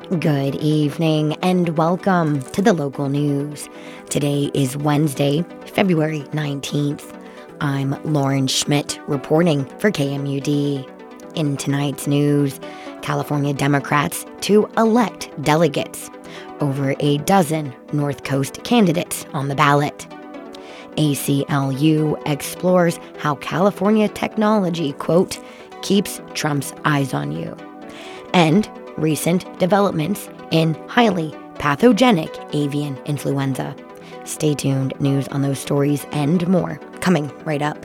Good evening and welcome to the local news. Today is Wednesday, February 19th. I'm Lauren Schmidt reporting for KMUD. In tonight's news, California Democrats to elect delegates. Over a dozen North Coast candidates on the ballot. ACLU explores how California technology, quote, keeps Trump's eyes on you. And recent developments in highly pathogenic avian influenza. Stay tuned. News on those stories and more coming right up.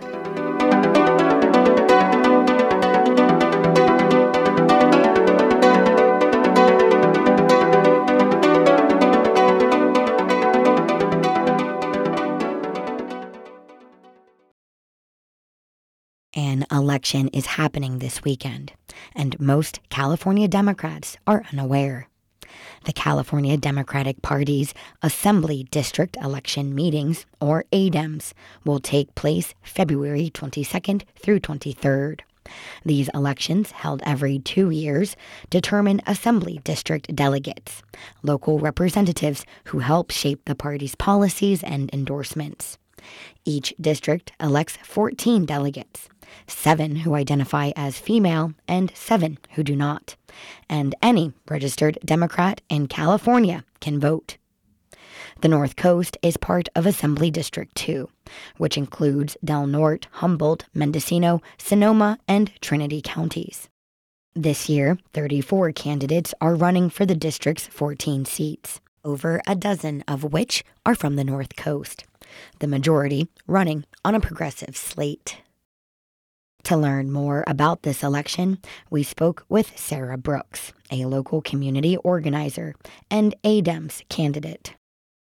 An election is happening this weekend, and most California Democrats are unaware. The California Democratic Party's Assembly District Election Meetings, or ADEMs, will take place February 22nd through 23rd. These elections, held every 2 years, determine Assembly District delegates, local representatives who help shape the party's policies and endorsements. Each district elects 14 delegates, 7 who identify as female and 7 who do not. And any registered Democrat in California can vote. The North Coast is part of Assembly District 2, which includes Del Norte, Humboldt, Mendocino, Sonoma, and Trinity counties. This year, 34 candidates are running for the district's 14 seats, over a dozen of which are from the North Coast, the majority running on a progressive slate. To learn more about this election, we spoke with Sarah Brooks, a local community organizer and ADEMS candidate.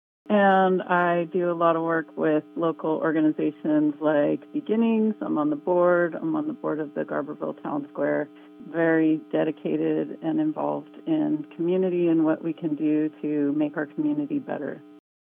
And I do a lot of work with local organizations like Beginnings. I'm on the board of the Garberville Town Square. Very dedicated and involved in community and what we can do to make our community better.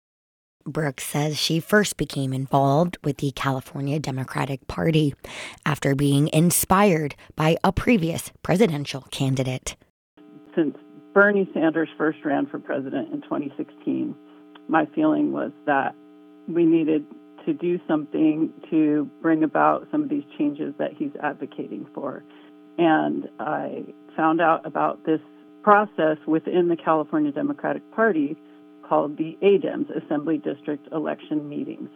Brooks says she first became involved with the California Democratic Party after being inspired by a previous presidential candidate. Since Bernie Sanders first ran for president in 2016, my feeling was that we needed to do something to bring about some of these changes that he's advocating for. And I found out about this process within the California Democratic Party called the ADEMS, Assembly District Election Meetings.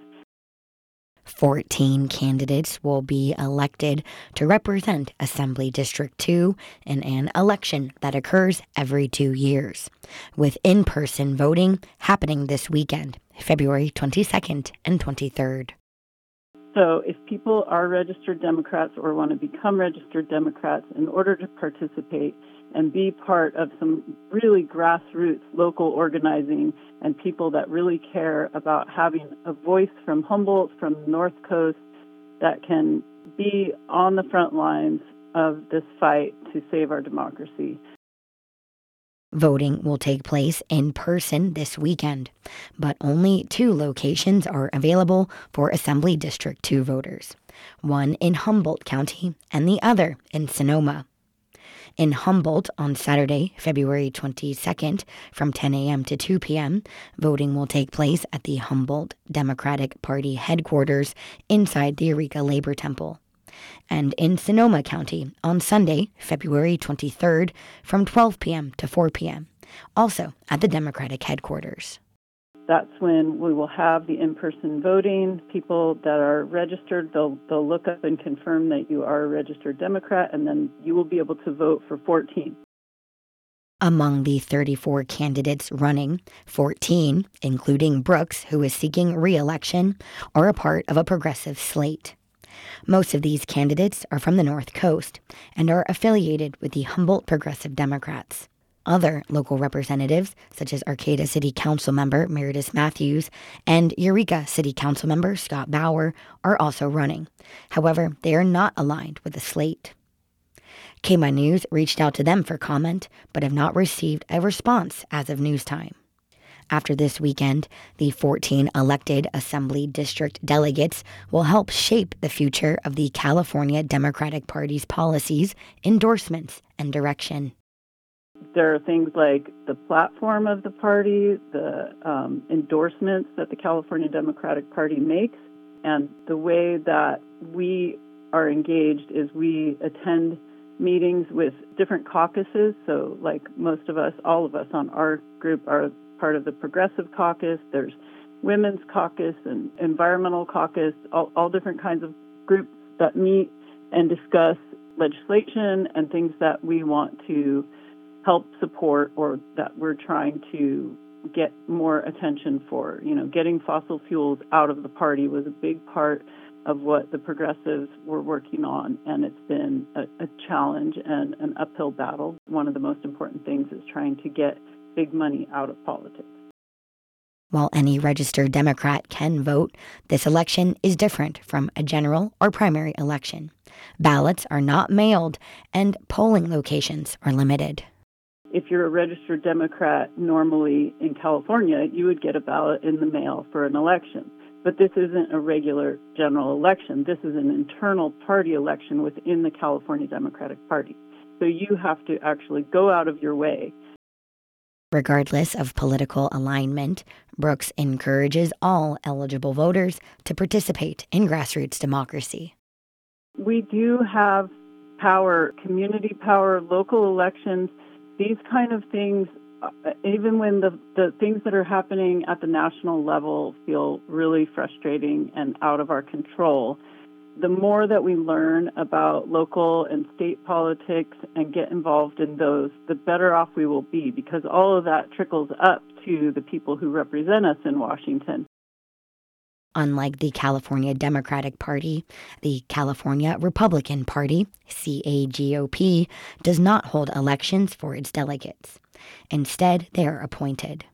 14 candidates will be elected to represent Assembly District 2 in an election that occurs every 2 years, with in-person voting happening this weekend, February 22nd and 23rd. So if people are registered Democrats or want to become registered Democrats, in order to participate and be part of some really grassroots local organizing and people that really care about having a voice from Humboldt, from the North Coast, that can be on the front lines of this fight to save our democracy. Voting will take place in person this weekend, but only 2 locations are available for Assembly District 2 voters, one in Humboldt County and the other in Sonoma. In Humboldt on Saturday, February 22nd, from 10 a.m. to 2 p.m., voting will take place at the Humboldt Democratic Party headquarters inside the Eureka Labor Temple. And in Sonoma County on Sunday, February 23rd, from 12 p.m. to 4 p.m., also at the Democratic headquarters. That's when we will have the in-person voting. People that are registered, they'll look up and confirm that you are a registered Democrat, and then you will be able to vote for 14. Among the 34 candidates running, 14, including Brooks, who is seeking re-election, are a part of a progressive slate. Most of these candidates are from the North Coast and are affiliated with the Humboldt Progressive Democrats. Other local representatives, such as Arcata City Council member Meredith Matthews and Eureka City Council member Scott Bauer, are also running. However, they are not aligned with the slate. KMUD News reached out to them for comment, but have not received a response as of news time. After this weekend, the 14 elected Assembly District delegates will help shape the future of the California Democratic Party's policies, endorsements, and direction. there are things like the platform of the party, the endorsements that the California Democratic Party makes, and the way that we are engaged is we attend meetings with different caucuses. So like most of us, all of us on our group are part of the Progressive Caucus. There's Women's Caucus and Environmental Caucus, all different kinds of groups that meet and discuss legislation and things that we want to help support or that we're trying to get more attention for. You know, getting fossil fuels out of the party was a big part of what the progressives were working on, and it's been a challenge and an uphill battle. One of the most important things is trying to get big money out of politics. While any registered Democrat can vote, this election is different from a general or primary election. Ballots are not mailed, and polling locations are limited. If you're a registered Democrat, normally in California, you would get a ballot in the mail for an election. But this isn't a regular general election. This is an internal party election within the California Democratic Party. So you have to actually go out of your way. Regardless of political alignment, Brooks encourages all eligible voters to participate in grassroots democracy. We do have power, community power, local elections, these kind of things. Even when the things that are happening at the national level feel really frustrating and out of our control, the more that we learn about local and state politics and get involved in those, the better off we will be, because all of that trickles up to the people who represent us in Washington. Unlike the California Democratic Party, the California Republican Party, CAGOP, does not hold elections for its delegates. Instead, they are appointed.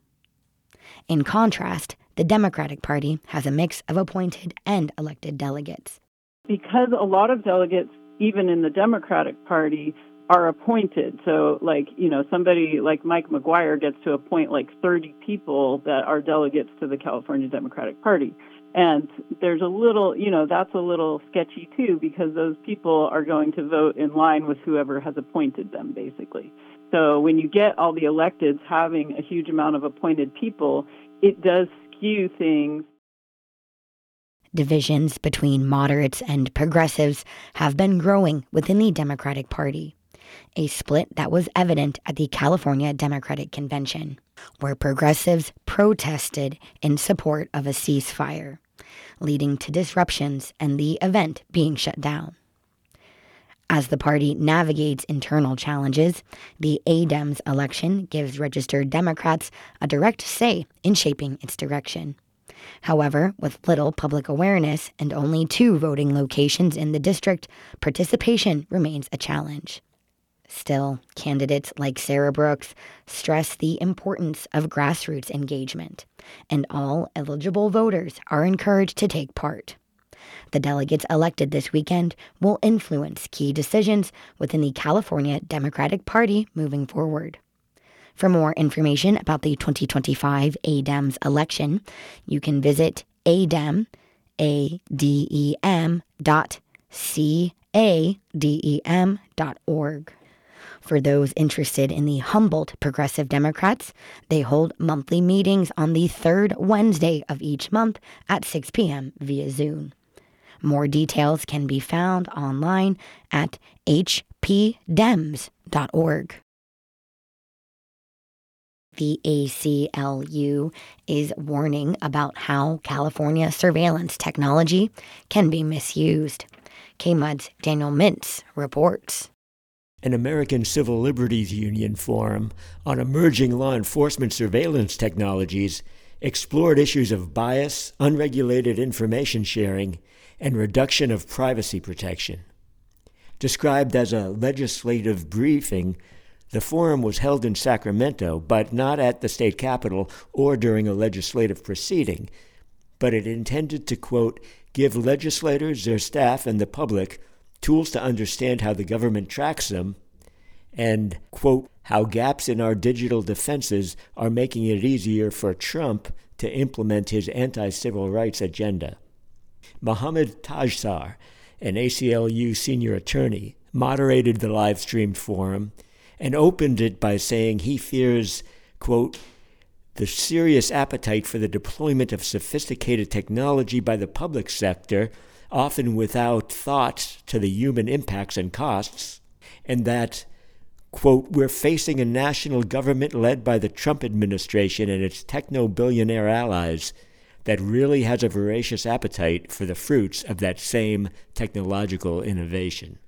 In contrast, the Democratic Party has a mix of appointed and elected delegates. Because a lot of delegates, even in the Democratic Party, are appointed. So, somebody like Mike McGuire gets to appoint 30 people that are delegates to the California Democratic Party. And there's a little, that's a little sketchy too, because those people are going to vote in line with whoever has appointed them, basically. So when you get all the electeds having a huge amount of appointed people, it does skew things. Divisions between moderates and progressives have been growing within the Democratic Party, a split that was evident at the California Democratic Convention, where progressives protested in support of a ceasefire, leading to disruptions and the event being shut down. As the party navigates internal challenges, the ADEMS election gives registered Democrats a direct say in shaping its direction. However, with little public awareness and only 2 voting locations in the district, participation remains a challenge. Still, candidates like Sarah Brooks stress the importance of grassroots engagement, and all eligible voters are encouraged to take part. The delegates elected this weekend will influence key decisions within the California Democratic Party moving forward. For more information about the 2025 ADEMS election, you can visit adem.cadem.org. For those interested in the Humboldt Progressive Democrats, they hold monthly meetings on the 3rd Wednesday of each month at 6 p.m. via Zoom. More details can be found online at hpdems.org. The ACLU is warning about how California surveillance technology can be misused. KMUD's Daniel Mintz reports. An American Civil Liberties Union forum on emerging law enforcement surveillance technologies explored issues of bias, unregulated information sharing, and reduction of privacy protection. Described as a legislative briefing, the forum was held in Sacramento, but not at the state capitol or during a legislative proceeding. But it intended to, quote, give legislators, their staff, and the public tools to understand how the government tracks them, and, quote, how gaps in our digital defenses are making it easier for Trump to implement his anti-civil rights agenda. Mohammed Tajsar, an ACLU senior attorney, moderated the live-streamed forum and opened it by saying he fears, quote, the serious appetite for the deployment of sophisticated technology by the public sector, often without thought to the human impacts and costs, and that, quote, we're facing a national government led by the Trump administration and its techno-billionaire allies that really has a voracious appetite for the fruits of that same technological innovation.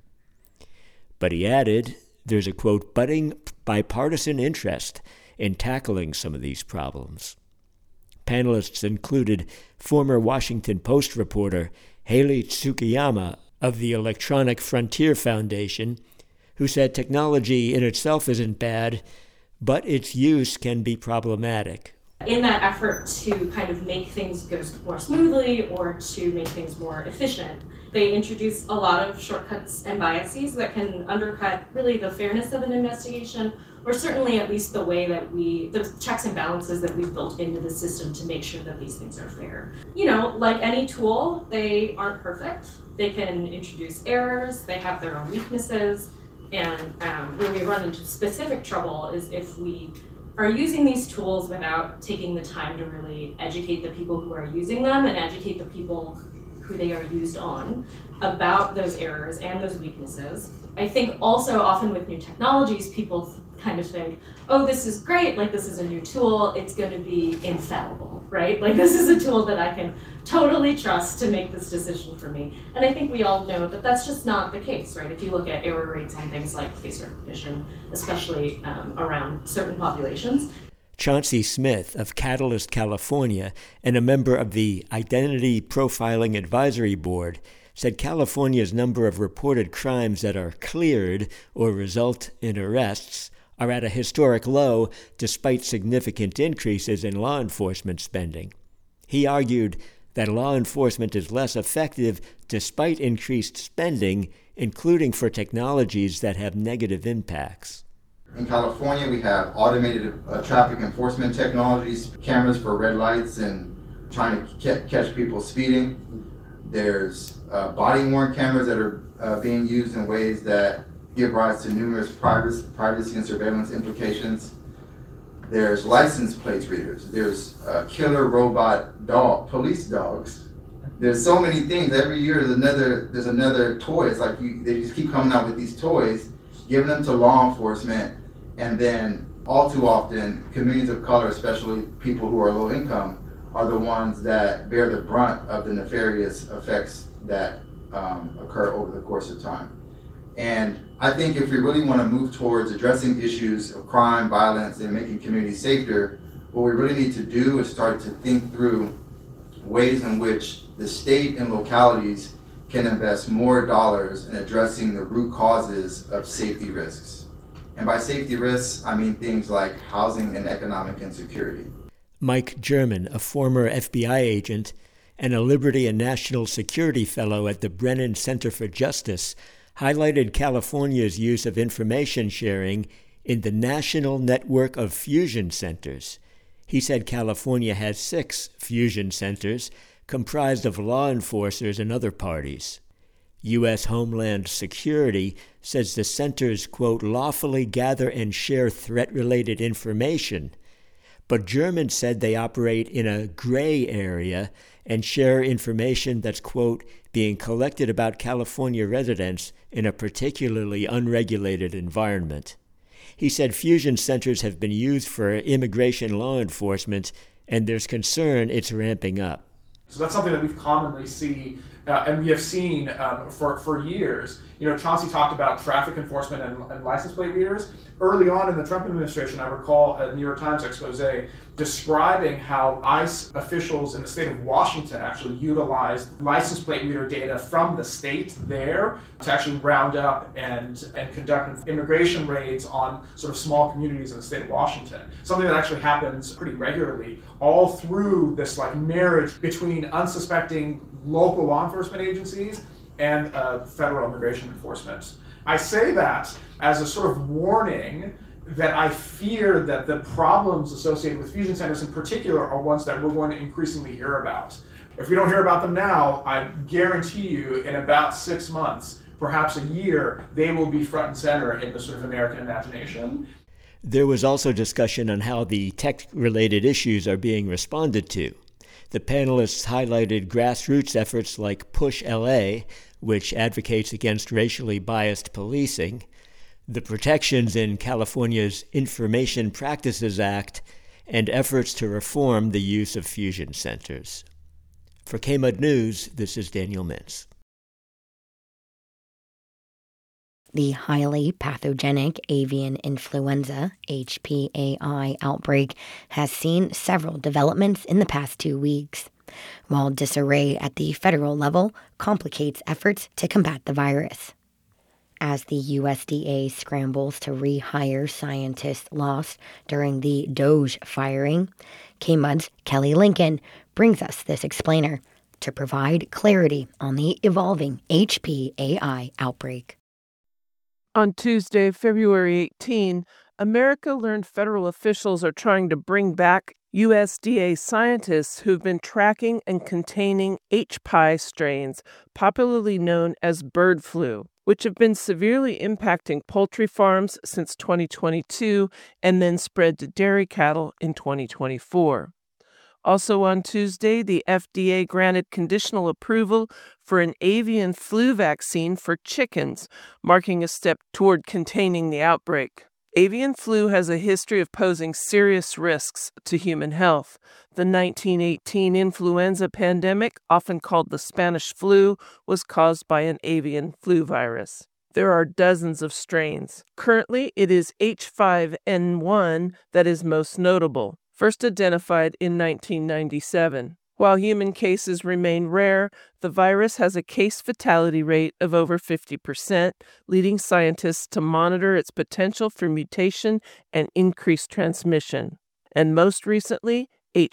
But he added, there's a, quote, budding bipartisan interest in tackling some of these problems. Panelists included former Washington Post reporter Hailey Tsukayama of the Electronic Frontier Foundation, who said technology in itself isn't bad, but its use can be problematic. In that effort to kind of make things go more smoothly or to make things more efficient, they introduce a lot of shortcuts and biases that can undercut really the fairness of an investigation, or certainly at least the way that the checks and balances that we've built into the system to make sure that these things are fair. You know, like any tool, they aren't perfect. They can introduce errors, they have their own weaknesses, and where we run into specific trouble is if we are using these tools without taking the time to really educate the people who are using them and educate the people who they are used on about those errors and those weaknesses. I think also often with new technologies, people kind of think, oh, this is great, like this is a new tool, it's going to be infallible, right? Like this is a tool that I can totally trust to make this decision for me. And I think we all know that that's just not the case, right? If you look at error rates on things like face recognition, especially around certain populations. Chauncey Smith of Catalyst, California, and a member of the Identity Profiling Advisory Board, said California's number of reported crimes that are cleared or result in arrests are at a historic low despite significant increases in law enforcement spending. He argued that law enforcement is less effective despite increased spending, including for technologies that have negative impacts. In California, we have automated traffic enforcement technologies, cameras for red lights and trying to catch people speeding. There's body-worn cameras that are being used in ways that give rise to numerous privacy and surveillance implications. There's license plate readers. There's killer robot police dogs. There's so many things. Every year there's another toy. It's like they just keep coming out with these toys, giving them to law enforcement, and then all too often, communities of color, especially people who are low income, are the ones that bear the brunt of the nefarious effects that occur over the course of time. And I think if we really want to move towards addressing issues of crime, violence, and making communities safer, what we really need to do is start to think through ways in which the state and localities can invest more dollars in addressing the root causes of safety risks. And by safety risks, I mean things like housing and economic insecurity. Mike German, a former FBI agent and a Liberty and National Security Fellow at the Brennan Center for Justice, highlighted California's use of information sharing in the National Network of Fusion Centers. He said California has 6 fusion centers comprised of law enforcers and other parties. U.S. Homeland Security says the centers, quote, lawfully gather and share threat-related information. But German said they operate in a gray area and share information that's, quote, being collected about California residents in a particularly unregulated environment. He said fusion centers have been used for immigration law enforcement, and there's concern it's ramping up. So that's something that we've commonly seen, and we have seen for years. You know, Chauncey talked about traffic enforcement and license plate readers. Early on in the Trump administration, I recall a New York Times expose describing how ICE officials in the state of Washington actually utilized license plate reader data from the state there to actually round up and conduct immigration raids on sort of small communities in the state of Washington. Something that actually happens pretty regularly, all through this like marriage between unsuspecting local law enforcement agencies and federal immigration enforcement. I say that as a sort of warning that I fear that the problems associated with fusion centers in particular are ones that we're going to increasingly hear about. If we don't hear about them now, I guarantee you in about 6 months, perhaps a year, they will be front and center in the sort of American imagination. There was also discussion on how the tech-related issues are being responded to. The panelists highlighted grassroots efforts like Push LA, which advocates against racially biased policing, the protections in California's Information Practices Act, and efforts to reform the use of fusion centers. For KMUD News, this is Daniel Mintz. The highly pathogenic avian influenza, HPAI, outbreak has seen several developments in the past 2 weeks, while disarray at the federal level complicates efforts to combat the virus. As the USDA scrambles to rehire scientists lost during the Doge firing, KMUD's Kelly Lincoln brings us this explainer to provide clarity on the evolving HPAI outbreak. On Tuesday, February 18, America learned federal officials are trying to bring back USDA scientists who've been tracking and containing HPAI strains, popularly known as bird flu, which have been severely impacting poultry farms since 2022 and then spread to dairy cattle in 2024. Also on Tuesday, the FDA granted conditional approval for an avian flu vaccine for chickens, marking a step toward containing the outbreak. Avian flu has a history of posing serious risks to human health. The 1918 influenza pandemic, often called the Spanish flu, was caused by an avian flu virus. There are dozens of strains. Currently, it is H5N1 that is most notable, first identified in 1997. While human cases remain rare, the virus has a case fatality rate of over 50%, leading scientists to monitor its potential for mutation and increased transmission. And most recently,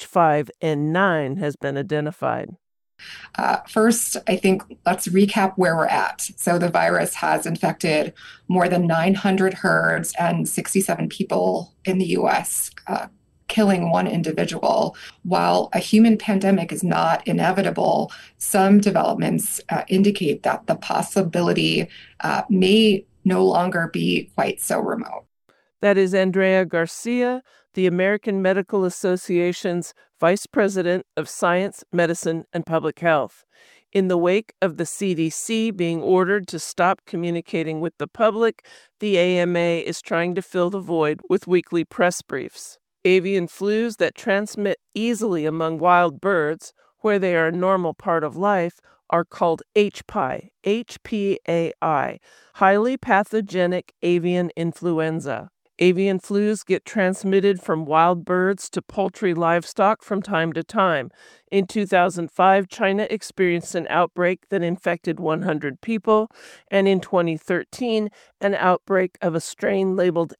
H5N9 has been identified. First, I think let's recap where we're at. So the virus has infected more than 900 herds and 67 people in the U.S., killing one individual. While a human pandemic is not inevitable, some developments indicate that the possibility may no longer be quite so remote. That is Andrea Garcia, the American Medical Association's Vice President of Science, Medicine, and Public Health. In the wake of the CDC being ordered to stop communicating with the public, the AMA is trying to fill the void with weekly press briefs. Avian flus that transmit easily among wild birds, where they are a normal part of life, are called HPAI, HPAI, highly pathogenic avian influenza. Avian flus get transmitted from wild birds to poultry livestock from time to time. In 2005, China experienced an outbreak that infected 100 people, and in 2013, an outbreak of a strain labeled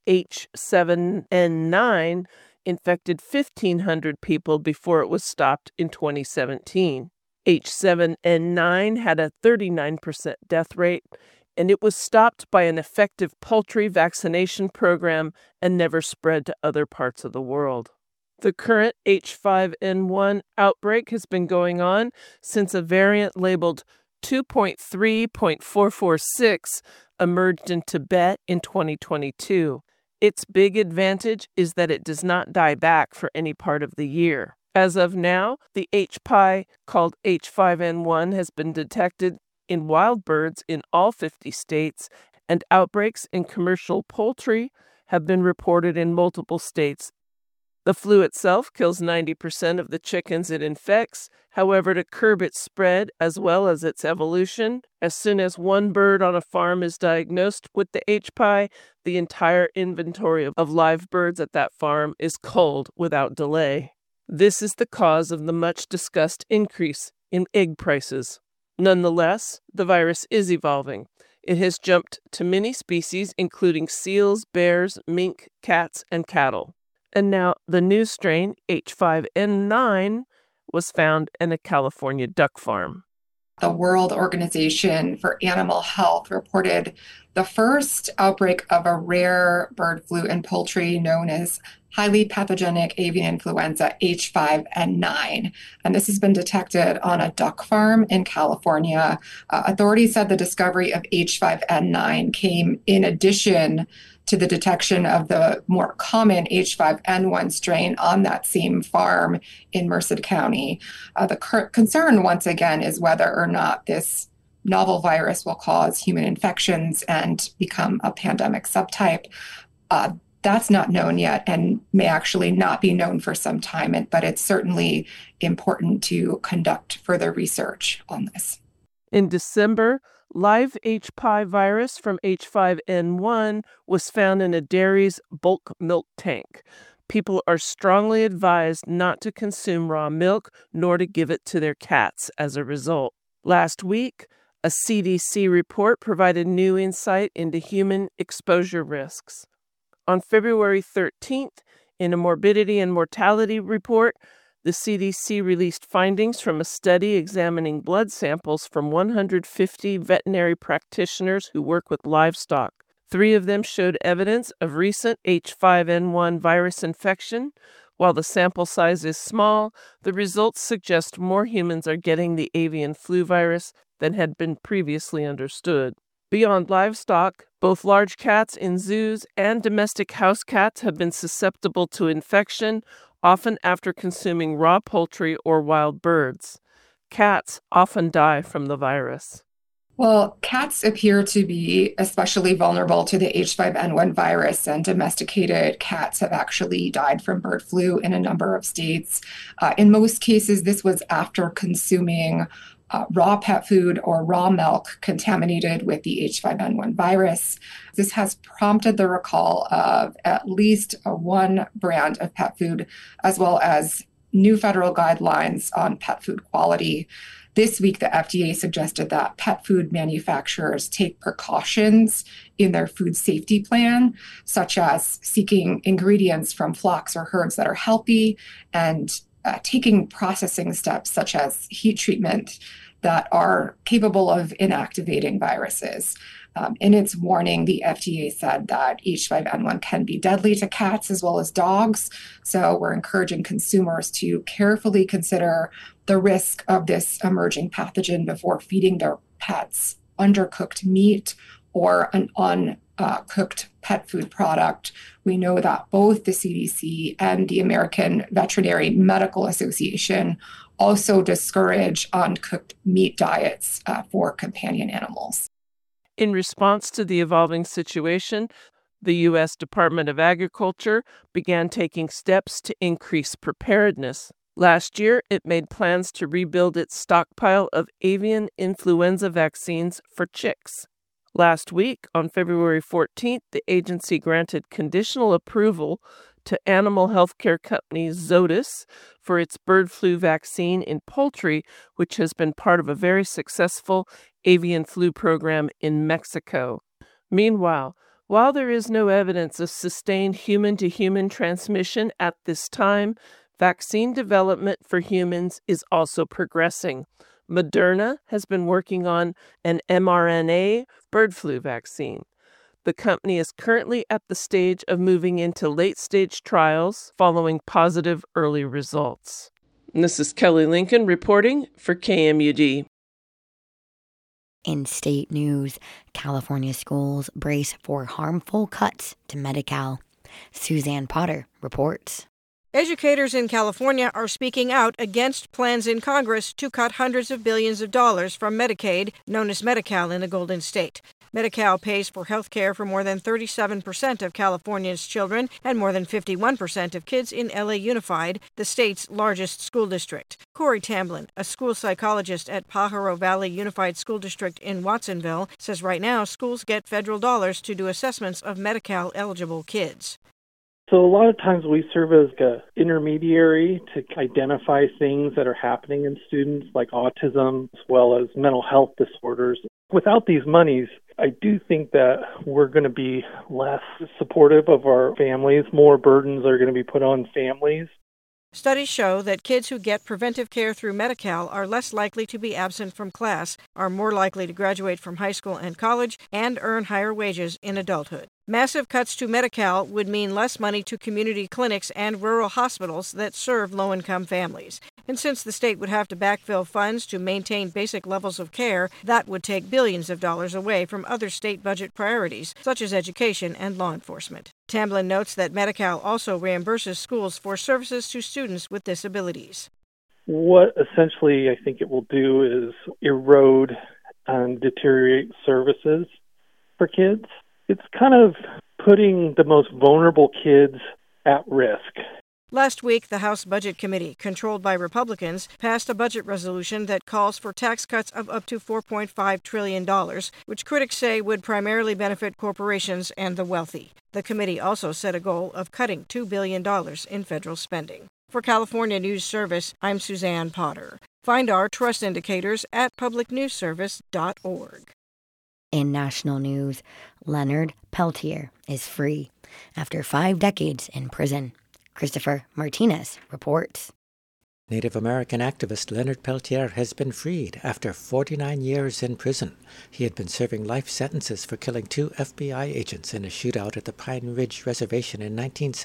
H7N9 infected 1,500 people before it was stopped in 2017. H7N9 had a 39% death rate, and it was stopped by an effective poultry vaccination program and never spread to other parts of the world. The current H5N1 outbreak has been going on since a variant labeled 2.3.446 emerged in Tibet in 2022. Its big advantage is that it does not die back for any part of the year. As of now, the HPAI, called H5N1, has been detected in wild birds in all 50 states, and outbreaks in commercial poultry have been reported in multiple states. The flu itself kills 90% of the chickens it infects. However, to curb its spread as well as its evolution, as soon as one bird on a farm is diagnosed with the HPAI, the entire inventory of live birds at that farm is culled without delay. This is the cause of the much-discussed increase in egg prices. Nonetheless, the virus is evolving. It has jumped to many species, including seals, bears, mink, cats, and cattle. And now the new strain, H5N9, was found in a California duck farm. The World Organization for Animal Health reported the first outbreak of a rare bird flu in poultry known as highly pathogenic avian influenza H5N9. And this has been detected on a duck farm in California. Authorities said the discovery of H5N9 came in addition to the detection of the more common H5N1 strain on that same farm in Merced County. The concern, once again, is whether or not this novel virus will cause human infections and become a pandemic subtype. That's not known yet and may actually not be known for some time, but it's certainly important to conduct further research on this. In December, live H5 virus from H5N1 was found in a dairy's bulk milk tank. People are strongly advised not to consume raw milk nor to give it to their cats as a result. Last week, a CDC report provided new insight into human exposure risks. On February 13th, in a morbidity and mortality report, the CDC released findings from a study examining blood samples from 150 veterinary practitioners who work with livestock. 3 of them showed evidence of recent H5N1 virus infection. While the sample size is small, the results suggest more humans are getting the avian flu virus than had been previously understood. Beyond livestock, both large cats in zoos and domestic house cats have been susceptible to infection, often after consuming raw poultry or wild birds. Cats often die from the virus. Well, cats appear to be especially vulnerable to the H5N1 virus, and domesticated cats have actually died from bird flu in a number of states. In most cases, this was after consuming raw pet food or raw milk contaminated with the H5N1 virus. This has prompted the recall of at least one brand of pet food, as well as new federal guidelines on pet food quality. This week, the FDA suggested that pet food manufacturers take precautions in their food safety plan, such as seeking ingredients from flocks or herds that are healthy and taking processing steps such as heat treatment that are capable of inactivating viruses. In its warning, the FDA said that H5N1 can be deadly to cats as well as dogs. So we're encouraging consumers to carefully consider the risk of this emerging pathogen before feeding their pets undercooked meat or an uncooked pet food product. We know that both the CDC and the American Veterinary Medical Association also discourage uncooked meat diets for companion animals. In response to the evolving situation, the U.S. Department of Agriculture began taking steps to increase preparedness. Last year, it made plans to rebuild its stockpile of avian influenza vaccines for chicks. Last week, on February 14th, the agency granted conditional approval to animal healthcare company Zoetis for its bird flu vaccine in poultry, which has been part of a very successful avian flu program in Mexico. Meanwhile, while there is no evidence of sustained human-to-human transmission at this time, vaccine development for humans is also progressing. Moderna has been working on an mRNA bird flu vaccine. The company is currently at the stage of moving into late-stage trials following positive early results. And this is Kelly Lincoln reporting for KMUD. In state news, California schools brace for harmful cuts to Medi-Cal. Suzanne Potter reports. Educators in California are speaking out against plans in Congress to cut hundreds of billions of dollars from Medicaid, known as Medi-Cal in the Golden State. Medi-Cal pays for health care for more than 37% of California's children and more than 51% of kids in LA Unified, the state's largest school district. Corey Tamblin, a school psychologist at Pajaro Valley Unified School District in Watsonville, says right now schools get federal dollars to do assessments of Medi-Cal eligible kids. So a lot of times we serve as an intermediary to identify things that are happening in students like autism as well as mental health disorders. Without these monies, I do think that we're going to be less supportive of our families. More burdens are going to be put on families. Studies show that kids who get preventive care through Medi-Cal are less likely to be absent from class, are more likely to graduate from high school and college, and earn higher wages in adulthood. Massive cuts to Medi-Cal would mean less money to community clinics and rural hospitals that serve low-income families. And since the state would have to backfill funds to maintain basic levels of care, that would take billions of dollars away from other state budget priorities, such as education and law enforcement. Tamblyn notes that Medi-Cal also reimburses schools for services to students with disabilities. What essentially I think it will do is erode and deteriorate services for kids. It's kind of putting the most vulnerable kids at risk. Last week, the House Budget Committee, controlled by Republicans, passed a budget resolution that calls for tax cuts of up to $4.5 trillion, which critics say would primarily benefit corporations and the wealthy. The committee also set a goal of cutting $2 billion in federal spending. For California News Service, I'm Suzanne Potter. Find our trust indicators at publicnewsservice.org. In national news, Leonard Peltier is free after 5 decades in prison. Christopher Martinez reports. Native American activist Leonard Peltier has been freed after 49 years in prison. He had been serving life sentences for killing 2 FBI agents in a shootout at the Pine Ridge Reservation in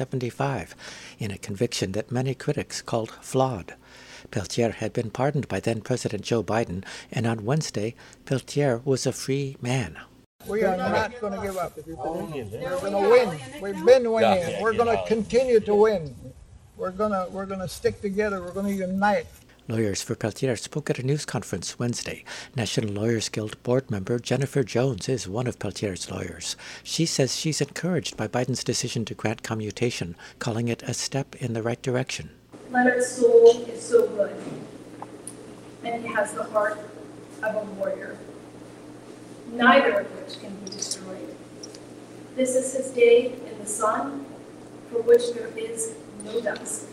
1975, in a conviction that many critics called flawed. Peltier had been pardoned by then-President Joe Biden, and on Wednesday, Peltier was a free man. We are not going to give up. We're going to win. We've been winning. We're going to continue to win. We're going to stick together. We're going to unite. Lawyers for Peltier spoke at a news conference Wednesday. National Lawyers Guild board member Jennifer Jones is one of Peltier's lawyers. She says she's encouraged by Biden's decision to grant commutation, calling it a step in the right direction. Leonard's soul is so good, and he has the heart of a warrior, neither of which can be destroyed. This is his day in the sun, for which there is no dust.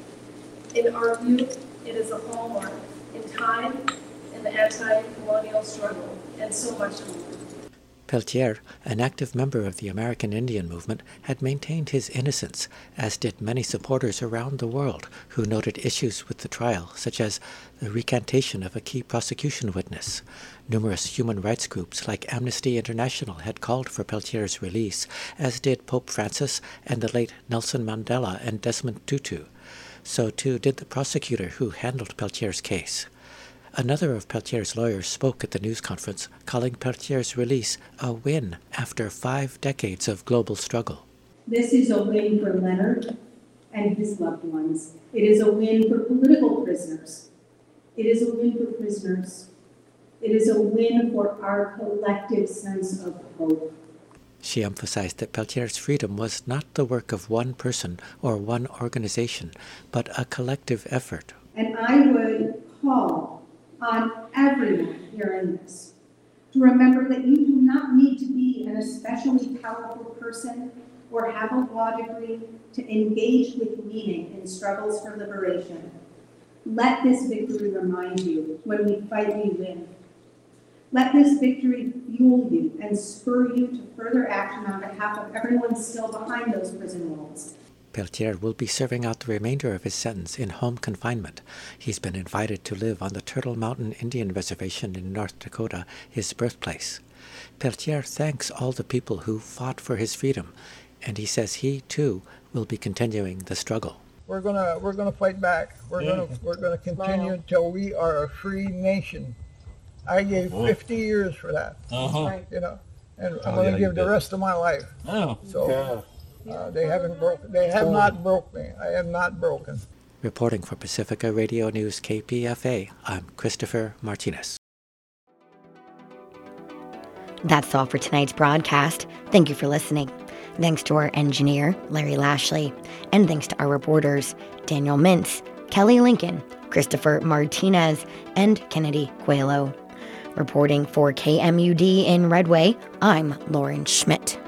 In our view, it is a hallmark in time, in the anti-colonial struggle, and so much more. Peltier, an active member of the American Indian movement, had maintained his innocence, as did many supporters around the world who noted issues with the trial, such as the recantation of a key prosecution witness. Numerous human rights groups like Amnesty International had called for Peltier's release, as did Pope Francis and the late Nelson Mandela and Desmond Tutu. So too did the prosecutor who handled Peltier's case. Another of Peltier's lawyers spoke at the news conference, calling Peltier's release a win after 5 decades of global struggle. This is a win for Leonard and his loved ones. It is a win for political prisoners. It is a win for prisoners. It is a win for our collective sense of hope. She emphasized that Peltier's freedom was not the work of one person or one organization, but a collective effort. And I would call on everyone hearing this to remember that you do not need to be an especially powerful person or have a law degree to engage with meaning in struggles for liberation. Let this victory remind you, when we fight, we win. Let this victory fuel you and spur you to further action on behalf of everyone still behind those prison walls. Peltier will be serving out the remainder of his sentence in home confinement. He's been invited to live on the Turtle Mountain Indian Reservation in North Dakota, his birthplace. Peltier thanks all the people who fought for his freedom, and he says he, too, will be continuing the struggle. We're gonna fight back. We're gonna continue until we are a free nation. I gave 50 years for that. You know, and I'm going to give the rest of my life. So they have not broke me. I am not broken. Reporting for Pacifica Radio News KPFA, I'm Christopher Martinez. That's all for tonight's broadcast. Thank you for listening. Thanks to our engineer, Larry Lashley, and thanks to our reporters, Daniel Mintz, Kelly Lincoln, Christopher Martinez, and Kennedy Coelho. Reporting for KMUD in Redway, I'm Lauren Schmidt.